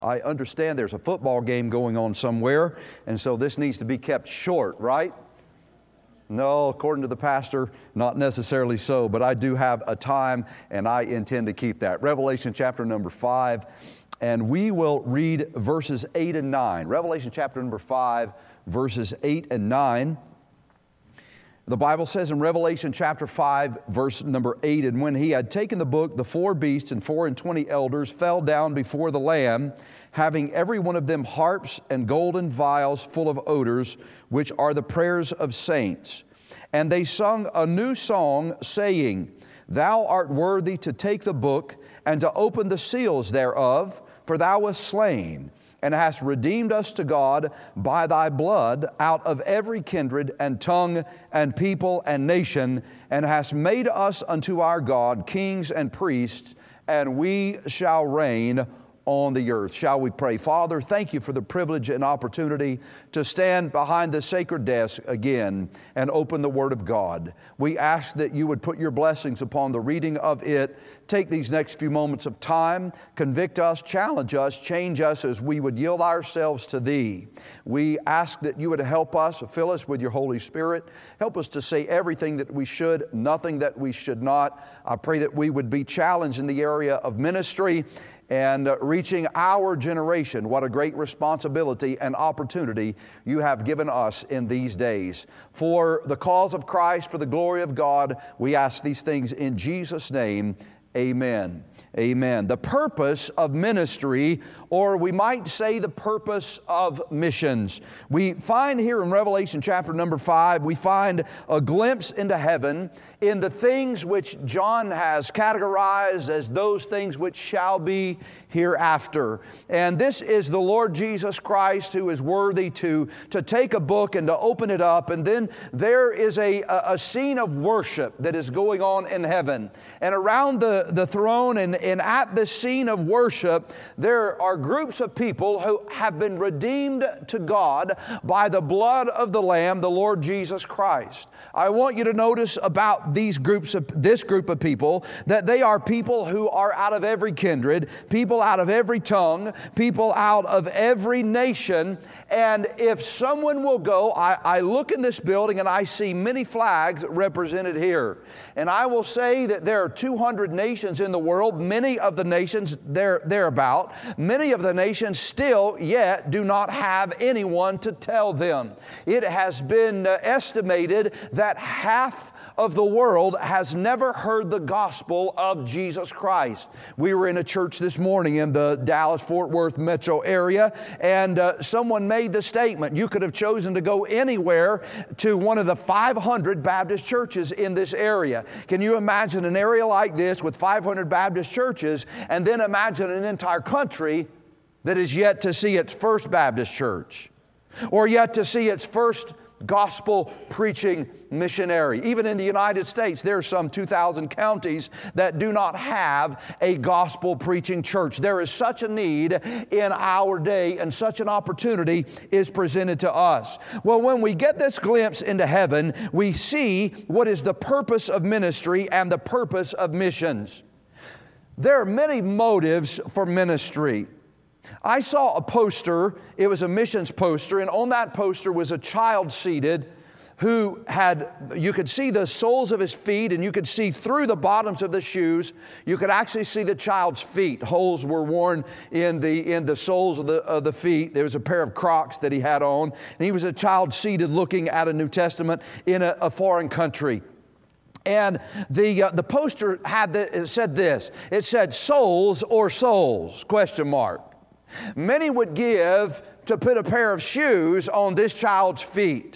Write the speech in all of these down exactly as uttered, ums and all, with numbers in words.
I understand there's a football game going on somewhere, and so this needs to be kept short, right? No, according to the pastor, not necessarily so, but I do have a time, and I intend to keep that. Revelation chapter number five, and we will read verses eight and nine. Revelation chapter number five, verses eight and nine. The Bible says in Revelation chapter five, verse number eight, "And when he had taken the book, the four beasts and four and twenty elders fell down before the Lamb, having every one of them harps and golden vials full of odors, which are the prayers of saints. And they sung a new song, saying, Thou art worthy to take the book and to open the seals thereof, for thou wast slain, and hast redeemed us to God by thy blood out of every kindred and tongue and people and nation, and hast made us unto our God kings and priests, and we shall reign on the earth." Shall we pray? Father, thank you for the privilege and opportunity to stand behind the sacred desk again and open the Word of God. We ask that you would put your blessings upon the reading of it. Take these next few moments of time, convict us, challenge us, change us as we would yield ourselves to Thee. We ask that you would help us, fill us with your Holy Spirit. Help us to say everything that we should, nothing that we should not. I pray that we would be challenged in the area of ministry and uh, reaching our generation. What a great responsibility and opportunity you have given us in these days. For the cause of Christ, for the glory of God, we ask these things in Jesus' name. Amen. Amen. The purpose of ministry, or we might say the purpose of missions. We find here in Revelation chapter number five, we find a glimpse into heaven in the things which John has categorized as those things which shall be hereafter. And this is the Lord Jesus Christ who is worthy to, to take a book and to open it up. And then there is a, a scene of worship that is going on in heaven. And around the, the throne and, and at this scene of worship, there are groups of people who have been redeemed to God by the blood of the Lamb, the Lord Jesus Christ. I want you to notice about these groups of this group of people that they are people who are out of every kindred, people out of every tongue, people out of every nation. And if someone will go, I, I look in this building and I see many flags represented here. And I will say that there are two hundred nations in the world, many of the nations there, thereabout, many of the nations still yet do not have anyone to tell them. It has been uh, estimated that half of the world has never heard the gospel of Jesus Christ. We were in a church this morning in the Dallas-Fort Worth metro area, and uh, someone made the statement, you could have chosen to go anywhere to one of the five hundred Baptist churches in this area. Can you imagine an area like this with five hundred Baptist churches, and then imagine an entire country that is yet to see its first Baptist church, or yet to see its first gospel preaching missionary. Even in the United States, there are some two thousand counties that do not have a gospel preaching church. There is such a need in our day, and such an opportunity is presented to us. Well, when we get this glimpse into heaven, we see what is the purpose of ministry and the purpose of missions. There are many motives for ministry. I saw a poster, it was a missions poster, and on that poster was a child seated who had, you could see the soles of his feet, and you could see through the bottoms of the shoes. You could actually see the child's feet. Holes were worn in the, in the soles of the, of the feet. There was a pair of Crocs that he had on, and he was a child seated looking at a New Testament in a, a foreign country. And the, uh, the poster had the, it said this, it said, "Souls or souls?" question mark. Many would give to put a pair of shoes on this child's feet.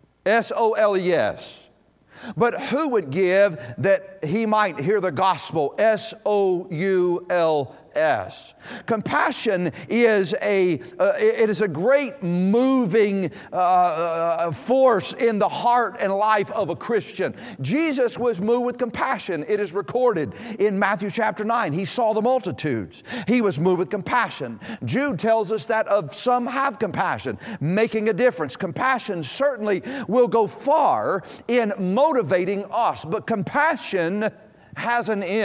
S O L E S. But who would give that he might hear the gospel? S O U L S. Compassion is a uh, it is a great moving uh, uh, force in the heart and life of a Christian. Jesus was moved with compassion. It is recorded in Matthew chapter nine. He saw the multitudes. He was moved with compassion. Jude tells us that of some have compassion, making a difference. Compassion certainly will go far in motivating us, but compassion has an end.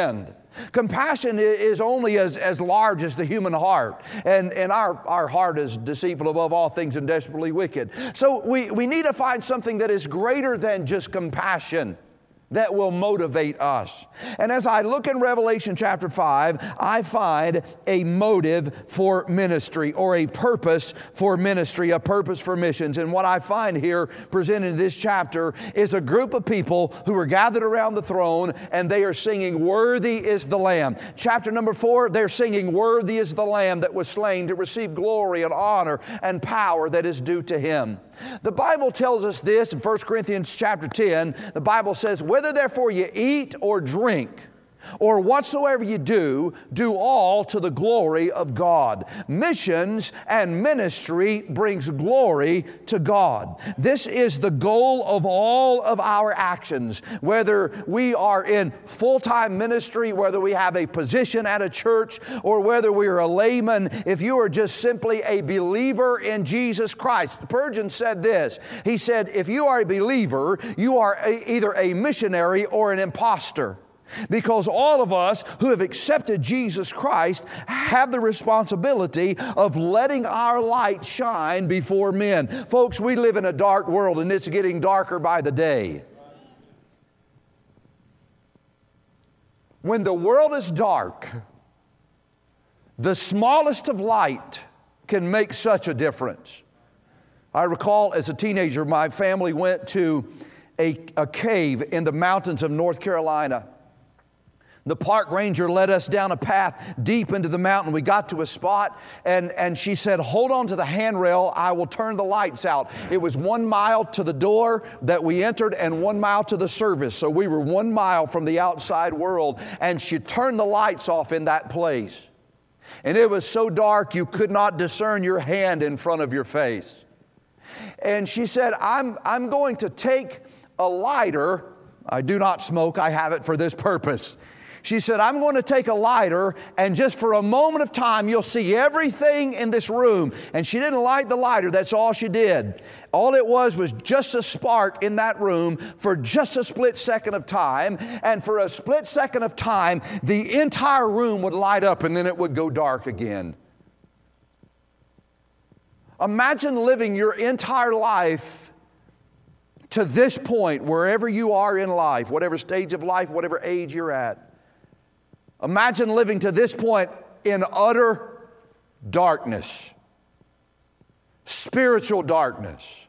Compassion is only as, as large as the human heart. And, and our, our heart is deceitful above all things and desperately wicked. So we, we need to find something that is greater than just compassion that will motivate us. And as I look in Revelation chapter five, I find a motive for ministry, or a purpose for ministry, a purpose for missions. And what I find here presented in this chapter is a group of people who are gathered around the throne, and they are singing, "Worthy is the Lamb." Chapter number four, they're singing, "Worthy is the Lamb that was slain to receive glory and honor and power that is due to Him." The Bible tells us this in First Corinthians chapter ten. The Bible says, "Whether therefore you eat or drink, or whatsoever you do, do all to the glory of God." Missions and ministry brings glory to God. This is the goal of all of our actions. Whether we are in full-time ministry, whether we have a position at a church, or whether we are a layman, if you are just simply a believer in Jesus Christ. Spurgeon said this. He said, if you are a believer, you are a, either a missionary or an imposter. Because all of us who have accepted Jesus Christ have the responsibility of letting our light shine before men. Folks, we live in a dark world, and it's getting darker by the day. When the world is dark, the smallest of light can make such a difference. I recall as a teenager, my family went to a, a cave in the mountains of North Carolina. The park ranger led us down a path deep into the mountain. We got to a spot, and, and she said, "Hold on to the handrail. I will turn the lights out." It was one mile to the door that we entered and one mile to the service. So we were one mile from the outside world, and she turned the lights off in that place. And it was so dark you could not discern your hand in front of your face. And she said, I'm, I'm going to take a lighter. I do not smoke. I have it for this purpose. She said, "I'm going to take a lighter, and just for a moment of time, you'll see everything in this room." And she didn't light the lighter. That's all she did. All it was was just a spark in that room for just a split second of time. And for a split second of time, the entire room would light up, and then it would go dark again. Imagine living your entire life to this point, wherever you are in life, whatever stage of life, whatever age you're at. Imagine living to this point in utter darkness, spiritual darkness,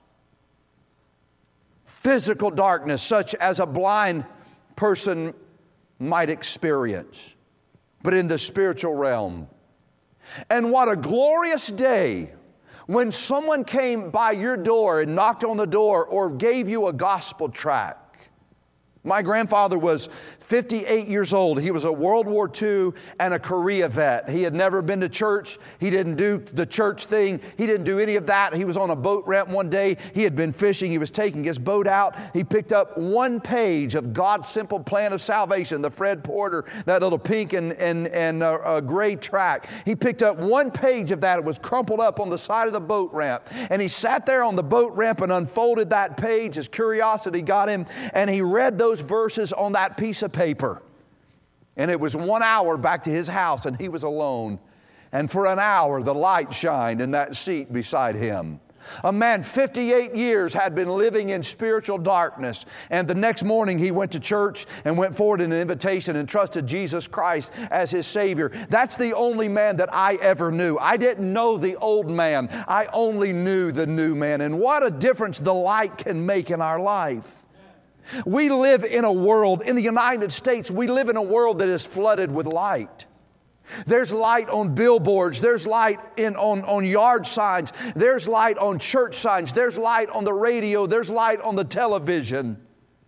physical darkness, such as a blind person might experience, but in the spiritual realm. And what a glorious day when someone came by your door and knocked on the door or gave you a gospel tract. My grandfather was fifty-eight years old. He was a World War Two and a Korea vet. He had never been to church. He didn't do the church thing. He didn't do any of that. He was on a boat ramp one day. He had been fishing. He was taking his boat out. He picked up one page of God's Simple Plan of Salvation, the Fred Porter, that little pink and, and, and uh, uh, gray tract. He picked up one page of that. It was crumpled up on the side of the boat ramp. And he sat there on the boat ramp and unfolded that page. His curiosity got him, and he read those verses on that piece of paper. And it was one hour back to his house, and he was alone. And for an hour, the light shined in that seat beside him. A man fifty-eight years had been living in spiritual darkness. And the next morning he went to church and went forward in an invitation and trusted Jesus Christ as his Savior. That's the only man that I ever knew. I didn't know the old man. I only knew the new man. And what a difference the light can make in our life. We live in a world, in the United States, we live in a world that is flooded with light. There's light on billboards. There's light in, on, on yard signs. There's light on church signs. There's light on the radio. There's light on the television.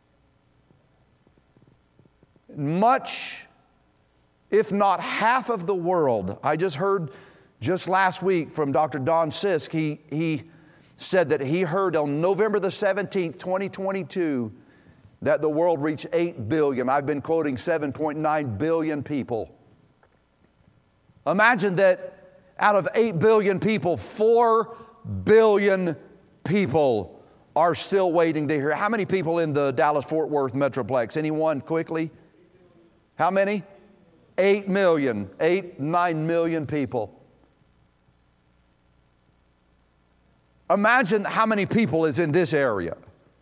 Much, if not half of the world, I just heard just last week from Doctor Don Sisk, he, he said that he heard on November the seventeenth, twenty twenty-two, that the world reached eight billion. I've been quoting seven point nine billion people. Imagine that out of eight billion people, four billion people are still waiting to hear. How many people in the Dallas-Fort Worth Metroplex? Anyone quickly? How many? Eight million, eight, nine million people. Imagine how many people is in this area.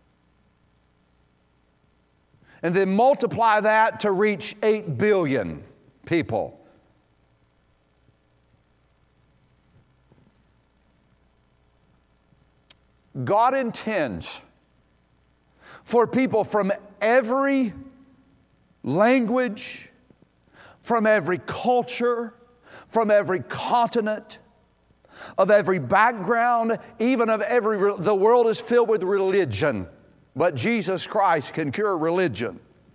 And then multiply that to reach eight billion people. God intends for people from every language, from every culture, from every continent, of every background, even of every, the world is filled with religion, but Jesus Christ can cure religion.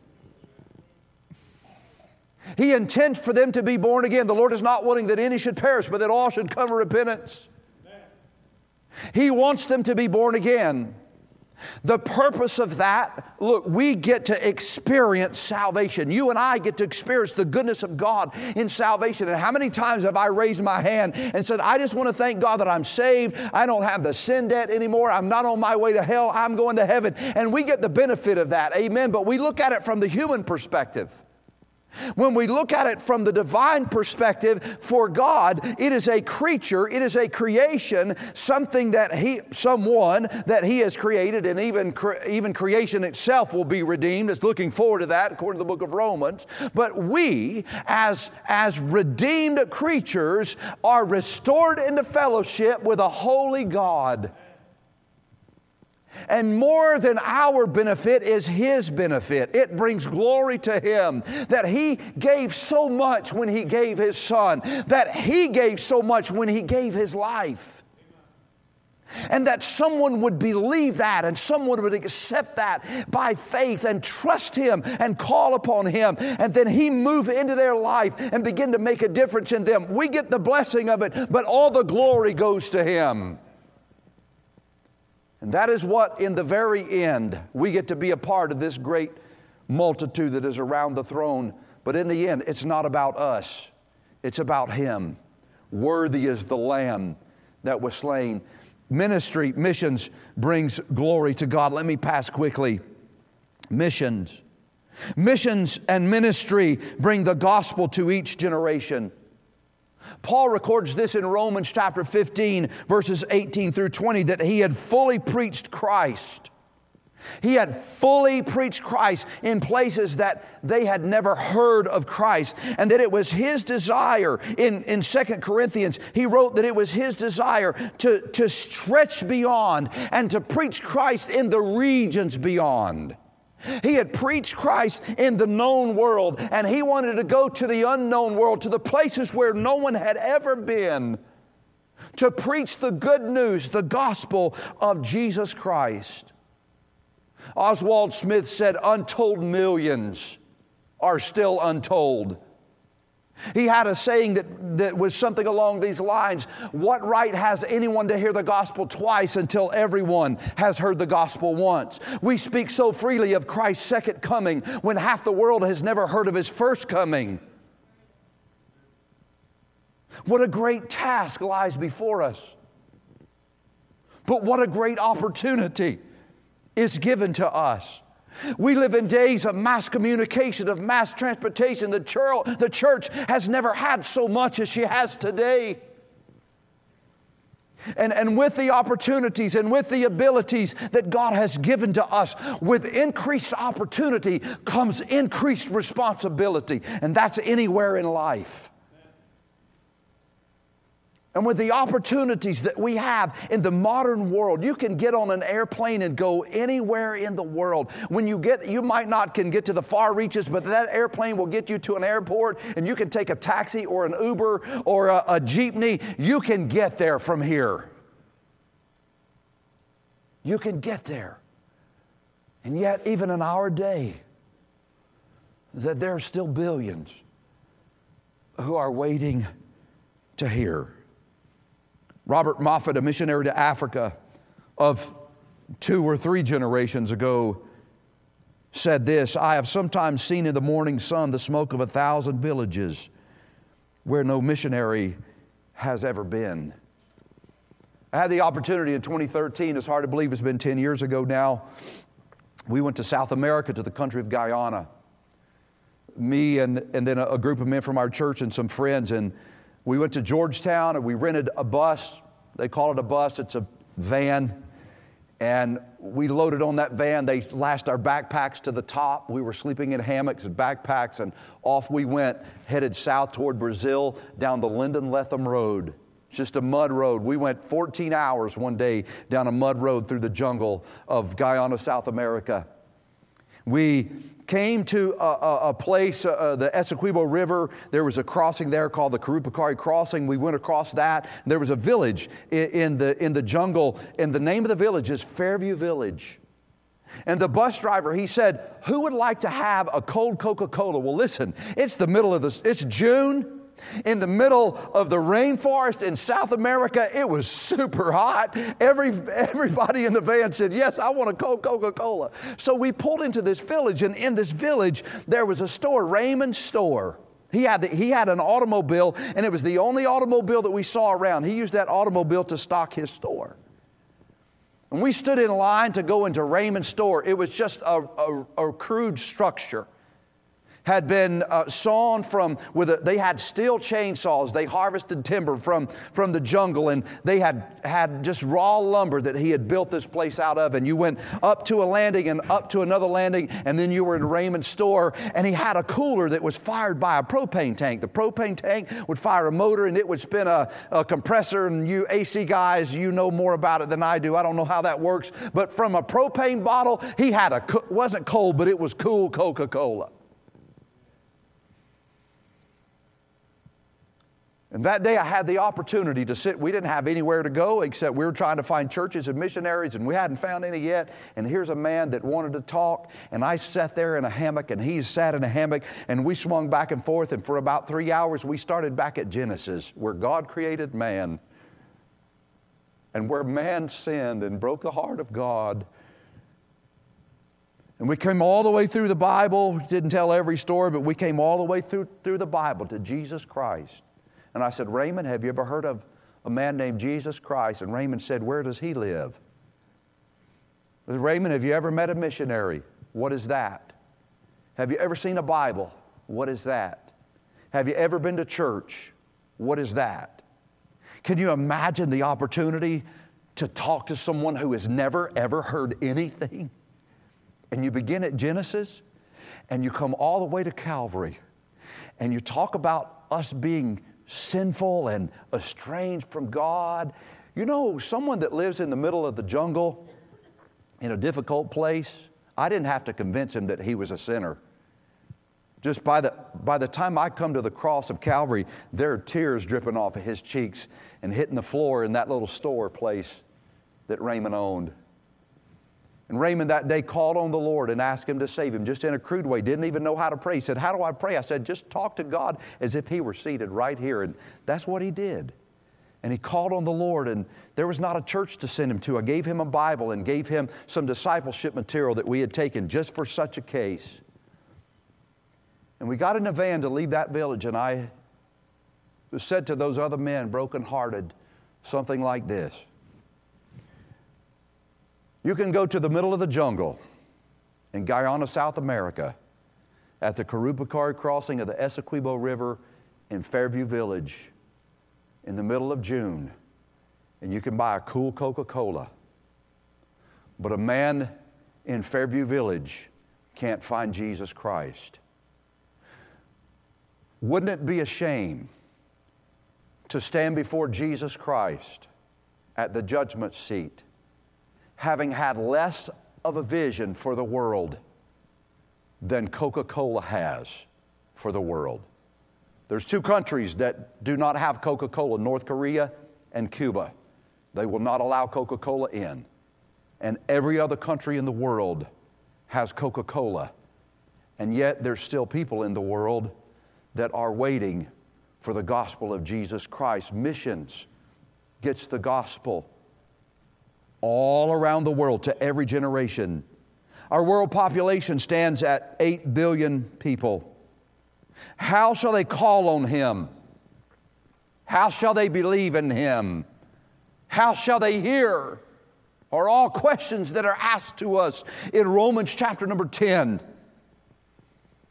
He intends for them to be born again. The Lord is not willing that any should perish, but that all should come to repentance. He wants them to be born again. The purpose of that, look, we get to experience salvation. You and I get to experience the goodness of God in salvation. And how many times have I raised my hand and said, I just want to thank God that I'm saved. I don't have the sin debt anymore. I'm not on my way to hell. I'm going to heaven. And we get the benefit of that. Amen. But we look at it from the human perspective. When we look at it from the divine perspective, for God, it is a creature, it is a creation, something that He, someone that He has created, and even, cre- even creation itself will be redeemed. It's looking forward to that, according to the book of Romans. But we, as, as redeemed creatures, are restored into fellowship with a holy God. And more than our benefit is His benefit. It brings glory to Him that He gave so much when He gave His Son, that He gave so much when He gave His life. And that someone would believe that and someone would accept that by faith and trust Him and call upon Him. And then He move into their life and begin to make a difference in them. We get the blessing of it, but all the glory goes to Him. And that is what, in the very end, we get to be a part of this great multitude that is around the throne. But in the end, it's not about us. It's about Him. Worthy is the Lamb that was slain. Ministry, missions brings glory to God. Let me pass quickly. Missions. Missions and ministry bring the gospel to each generation. Paul records this in Romans chapter fifteen, verses eighteen through twenty, that he had fully preached Christ. He had fully preached Christ in places that they had never heard of Christ, and that it was his desire. In, in Second Corinthians, he wrote that it was his desire to, to stretch beyond and to preach Christ in the regions beyond. He had preached Christ in the known world, and he wanted to go to the unknown world, to the places where no one had ever been, to preach the good news, the gospel of Jesus Christ. Oswald Smith said, untold millions are still untold. He had a saying that, that was something along these lines: what right has anyone to hear the gospel twice until everyone has heard the gospel once? We speak so freely of Christ's second coming when half the world has never heard of His first coming. What a great task lies before us. But what a great opportunity is given to us. We live in days of mass communication, of mass transportation. The church, the church has never had so much as she has today. And, and with the opportunities and with the abilities that God has given to us, with increased opportunity comes increased responsibility. And that's anywhere in life. And with the opportunities that we have in the modern world, you can get on an airplane and go anywhere in the world. When you get, you might not can get to the far reaches, but that airplane will get you to an airport, and you can take a taxi or an Uber or a, a jeepney. You can get there from here. You can get there. And yet, even in our day, that there are still billions who are waiting to hear. Robert Moffat, a missionary to Africa of two or three generations ago, said this: I have sometimes seen in the morning sun the smoke of a thousand villages where no missionary has ever been. I had the opportunity in twenty thirteen, it's hard to believe it's been ten years ago now. We went to South America, to the country of Guyana. me and, and then a, a group of men from our church and some friends, and we went to Georgetown and we rented a bus. They call it a bus. It's a van. And we loaded on that van. They lashed our backpacks to the top. We were sleeping in hammocks and backpacks, and off we went, headed south toward Brazil down the Linden Lethem Road. It's just a mud road. We went fourteen hours one day down a mud road through the jungle of Guyana, South America. We came to a, a, a place, uh, the Essequibo River. There was a crossing there called the Karupakari Crossing. We went across that. There was a village in, in, the, in the jungle, and the name of the village is Fairview Village. And the bus driver, he said, who would like to have a cold Coca-Cola? Well, listen, it's the middle of the, it's June. In the middle of the rainforest in South America, it was super hot. Every, everybody in the van said, yes, I want a cold Coca-Cola. So we pulled into this village, and in this village, there was a store, Raymond's store. He had, the, he had an automobile, and it was the only automobile that we saw around. He used that automobile to stock his store. And we stood in line to go into Raymond's store. It was just a, a, a crude structure. Had been uh, sawn from, with a, they had steel chainsaws. They harvested timber from, from the jungle, and they had, had just raw lumber that he had built this place out of. And you went up to a landing and up to another landing, and then you were in Raymond's store, and he had a cooler that was fired by a propane tank. The propane tank would fire a motor, and it would spin a, a compressor, and you A C guys, you know more about it than I do. I don't know how that works. But from a propane bottle, he had a, wasn't cold, but it was cool Coca-Cola. And that day I had the opportunity to sit. We didn't have anywhere to go except we were trying to find churches and missionaries, and we hadn't found any yet. And here's a man that wanted to talk, and I sat there in a hammock, and he sat in a hammock, and we swung back and forth, and for about three hours we started back at Genesis, where God created man, and where man sinned and broke the heart of God. And we came all the way through the Bible. Didn't tell every story, but we came all the way through, through the Bible to Jesus Christ. And I said, Raymond, have you ever heard of a man named Jesus Christ? And Raymond said, where does he live? I said, Raymond, have you ever met a missionary? What is that? Have you ever seen a Bible? What is that? Have you ever been to church? What is that? Can you imagine the opportunity to talk to someone who has never, ever heard anything? And you begin at Genesis, and you come all the way to Calvary, and you talk about us being sinful and estranged from God. You know, someone that lives in the middle of the jungle in a difficult place, I didn't have to convince him that he was a sinner. Just by the, by the time I come to the cross of Calvary, there are tears dripping off of his cheeks and hitting the floor in that little store place that Raymond owned. And Raymond that day called on the Lord and asked Him to save him, just in a crude way. Didn't even know how to pray. He said, how do I pray? I said, just talk to God as if He were seated right here. And that's what he did. And he called on the Lord, and there was not a church to send him to. I gave him a Bible and gave him some discipleship material that we had taken just for such a case. And we got in a van to leave that village, and I said to those other men, brokenhearted, something like this. You can go to the middle of the jungle in Guyana, South America, at the Karupakari crossing of the Essequibo River in Fairview Village in the middle of June, and you can buy a cool Coca-Cola. But a man in Fairview Village can't find Jesus Christ. Wouldn't it be a shame to stand before Jesus Christ at the judgment seat, having had less of a vision for the world than Coca-Cola has for the world? There's two countries that do not have Coca-Cola, North Korea and Cuba. They will not allow Coca-Cola in. And every other country in the world has Coca-Cola. And yet there's still people in the world that are waiting for the gospel of Jesus Christ. Missions gets the gospel all around the world to every generation. Our world population stands at eight billion people. How shall they call on Him? How shall they believe in Him? How shall they hear? Are all questions that are asked to us in Romans chapter number ten.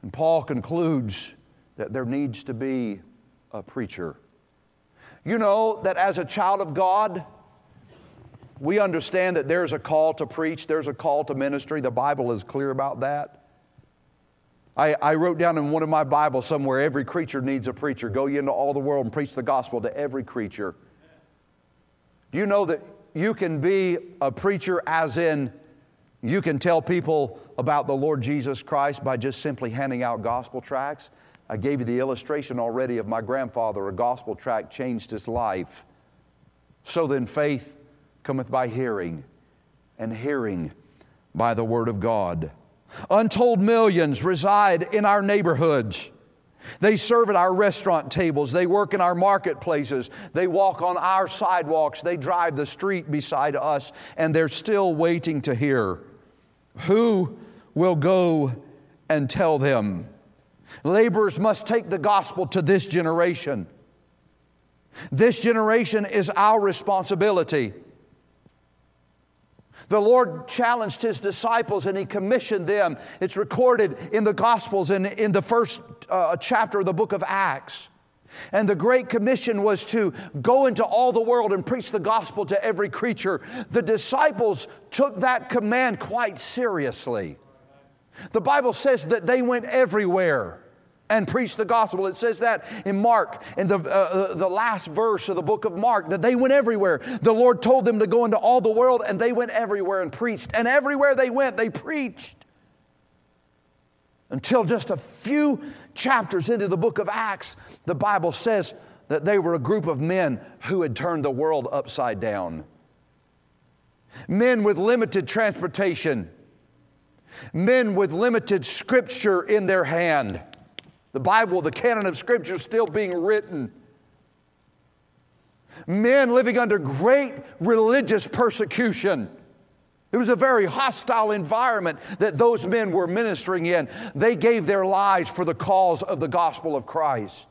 And Paul concludes that there needs to be a preacher. You know that as a child of God, we understand that there's a call to preach, there's a call to ministry. The Bible is clear about that. I, I wrote down in one of my Bibles somewhere, every creature needs a preacher. Go ye into all the world and preach the gospel to every creature. Do you know that you can be a preacher as in you can tell people about the Lord Jesus Christ by just simply handing out gospel tracts? I gave you the illustration already of my grandfather. A gospel tract changed his life. So then faith cometh by hearing, and hearing by the word of God. Untold millions reside in our neighborhoods. They serve at our restaurant tables. They work in our marketplaces. They walk on our sidewalks. They drive the street beside us, and they're still waiting to hear. Who will go and tell them? Laborers must take the gospel to this generation. This generation is our responsibility. The Lord challenged His disciples and He commissioned them. It's recorded in the Gospels and in the first uh, chapter of the book of Acts. And the Great Commission was to go into all the world and preach the gospel to every creature. The disciples took that command quite seriously. The Bible says that they went everywhere and preached the gospel. It says that in Mark, in the, uh, the last verse of the book of Mark, that they went everywhere. The Lord told them to go into all the world, and they went everywhere and preached. And everywhere they went, they preached. Until just a few chapters into the book of Acts, the Bible says that they were a group of men who had turned the world upside down. Men with limited transportation. Men with limited scripture in their hand. The Bible, the canon of Scripture, is still being written. Men living under great religious persecution. It was a very hostile environment that those men were ministering in. They gave their lives for the cause of the gospel of Christ.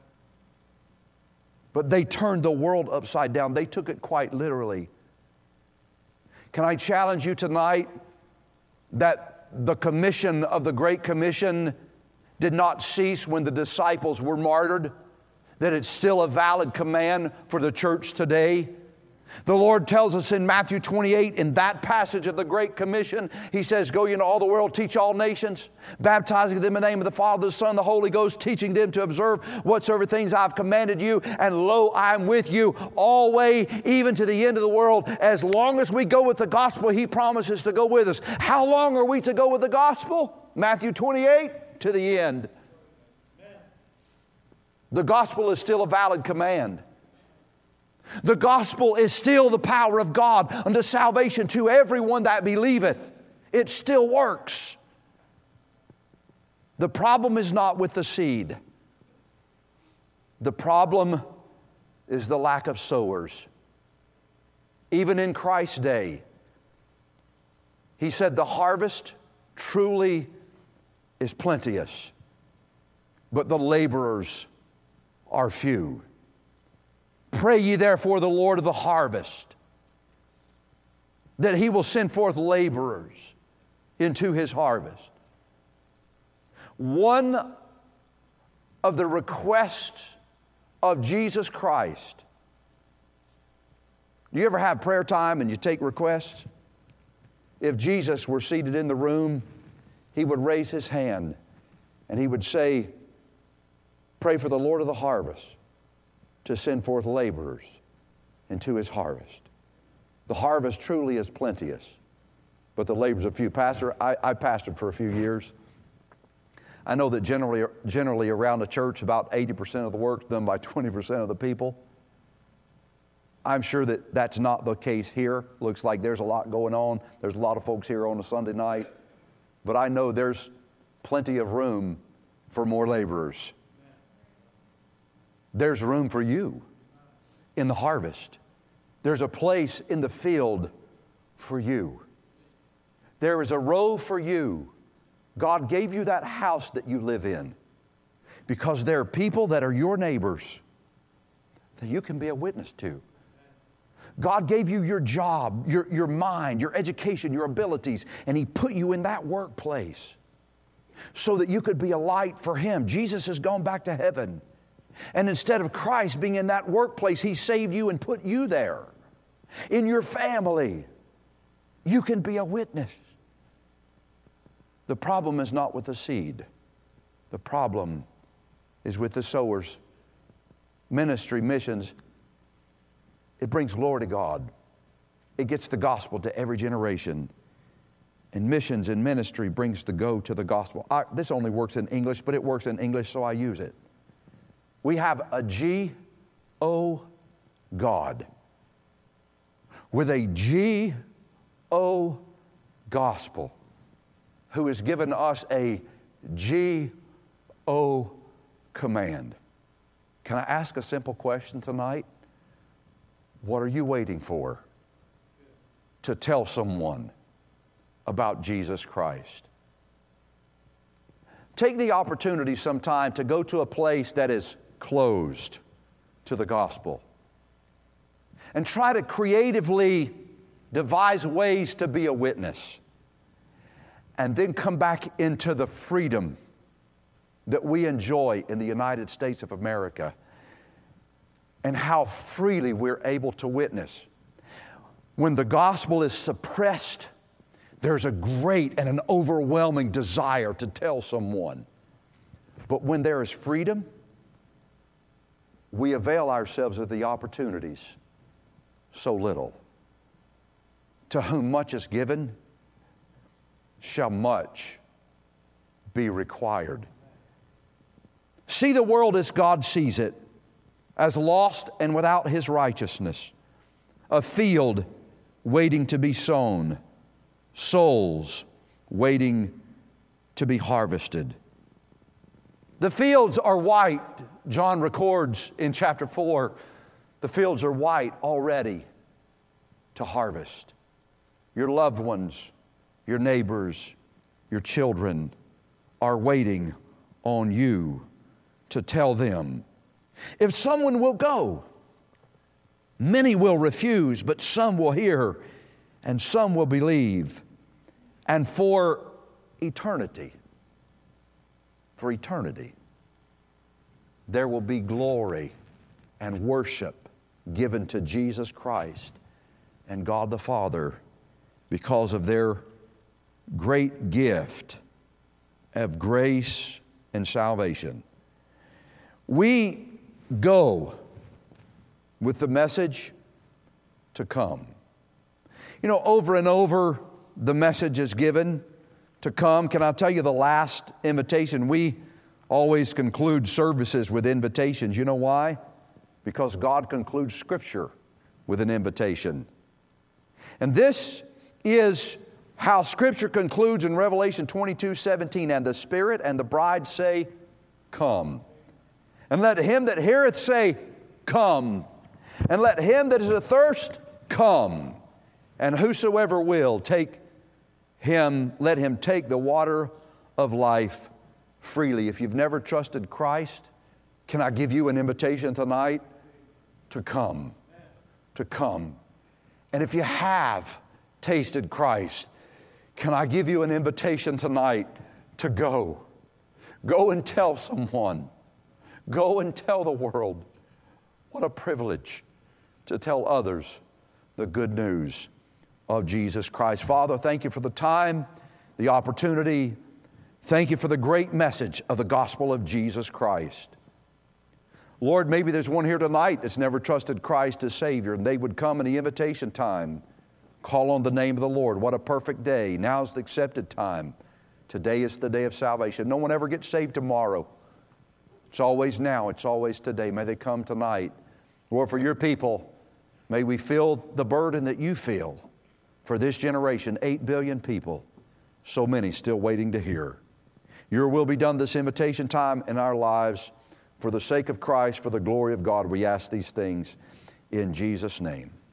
But they turned the world upside down. They took it quite literally. Can I challenge you tonight that the commission of the Great Commission did not cease when the disciples were martyred, that it's still a valid command for the church today? The Lord tells us in Matthew twenty-eight, in that passage of the Great Commission, He says, go ye into all the world, teach all nations, baptizing them in the name of the Father, the Son, and the Holy Ghost, teaching them to observe whatsoever things I've commanded you, and lo, I am with you always, even to the end of the world. As long as we go with the gospel, He promises to go with us. How long are we to go with the gospel? Matthew twenty-eight, to the end. The gospel is still a valid command. The gospel is still the power of God unto salvation to everyone that believeth. It still works. The problem is not with the seed. The problem is the lack of sowers. Even in Christ's day, He said the harvest truly is plenteous, but the laborers are few. Pray ye therefore the Lord of the harvest, that He will send forth laborers into His harvest. One of the requests of Jesus Christ. Do you ever have prayer time and you take requests? If Jesus were seated in the room, He would raise His hand and He would say, pray for the Lord of the harvest to send forth laborers into His harvest. The harvest truly is plenteous, but the laborers are few. Pastor, I, I pastored for a few years. I know that generally, generally around a church, about eighty percent of the work is done by twenty percent of the people. I'm sure that that's not the case here. Looks like there's a lot going on. There's a lot of folks here on a Sunday night. But I know there's plenty of room for more laborers. There's room for you in the harvest. There's a place in the field for you. There is a row for you. God gave you that house that you live in because there are people that are your neighbors that you can be a witness to. God gave you your job, your, your mind, your education, your abilities, and He put you in that workplace. so that you could be a light for Him. Jesus has gone back to heaven. And instead of Christ being in that workplace, He saved you and put you there. In your family, you can be a witness. The problem is not with the seed. The problem is with the sowers. Ministry, missions, it brings glory to God. It gets the gospel to every generation. And missions and ministry brings the go to the gospel. I, this only works in English, but it works in English, so I use it. We have a G O God with a G O gospel who has given us a G O command. Can I ask a simple question tonight? What are you waiting for to tell someone about Jesus Christ? Take the opportunity sometime to go to a place that is closed to the gospel and try to creatively devise ways to be a witness, and then come back into the freedom that we enjoy in the United States of America and how freely we're able to witness. When the gospel is suppressed, there's a great and an overwhelming desire to tell someone. But when there is freedom, we avail ourselves of the opportunities so little. To whom much is given, shall much be required. See the world as God sees it, as lost and without His righteousness, a field waiting to be sown, souls waiting to be harvested. The fields are white, John records in chapter four. The fields are white already to harvest. Your loved ones, your neighbors, your children are waiting on you to tell them. If someone will go, many will refuse, but some will hear and some will believe. And for eternity, for eternity, there will be glory and worship given to Jesus Christ and God the Father because of their great gift of grace and salvation. We go with the message to come. You know, over and over, the message is given to come. Can I tell you the last invitation? We always conclude services with invitations. You know why? Because God concludes Scripture with an invitation. And this is how Scripture concludes in Revelation twenty-two seventeen. And the Spirit and the bride say, come. And let him that heareth say, come. And let him that is athirst come. And whosoever will take him, let him take the water of life freely. If you've never trusted Christ, can I give you an invitation tonight to come? To come. And if you have tasted Christ, can I give you an invitation tonight to go? Go and tell someone. Go and tell the world. What a privilege to tell others the good news of Jesus Christ. Father, thank you for the time, the opportunity. Thank you for the great message of the gospel of Jesus Christ. Lord, maybe there's one here tonight that's never trusted Christ as Savior, and they would come in the invitation time, call on the name of the Lord. What a perfect day. Now's the accepted time. Today is the day of salvation. No one ever gets saved tomorrow. It's always now. It's always today. May they come tonight. Lord, for your people, may we feel the burden that you feel for this generation, eight billion people, so many still waiting to hear. Your will be done this invitation time in our lives. For the sake of Christ, for the glory of God, we ask these things in Jesus' name.